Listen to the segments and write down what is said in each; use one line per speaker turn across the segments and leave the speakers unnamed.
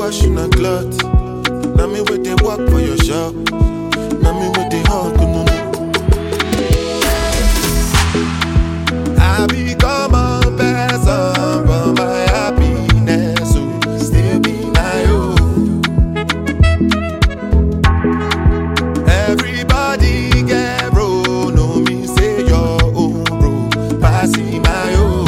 wash in a cloth. Now me with they work for your shop. Now me with they hug, no. I become a person, but my happiness will still be my own. Everybody get bro, no me say your own bro, passing my own.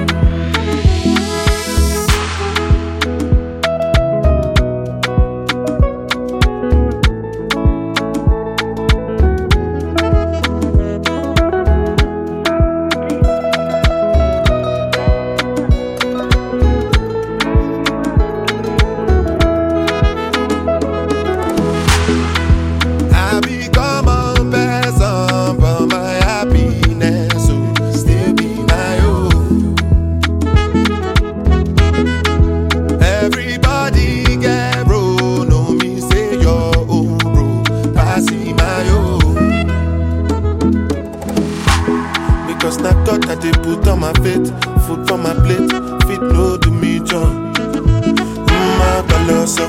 Cause na God that they put on my faith, food for my plate, fit no do me John. My colossal.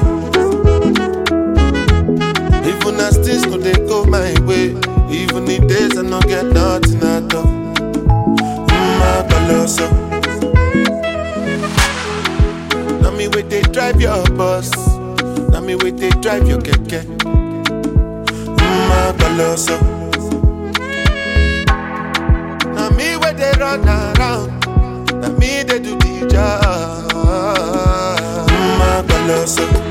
Even as things no they go my way, even the days I no get nothing at all. My colossal. Now me wait they drive your bus, now me wait they drive your keke. My colossal. They run around, and me they do the job. My colossal.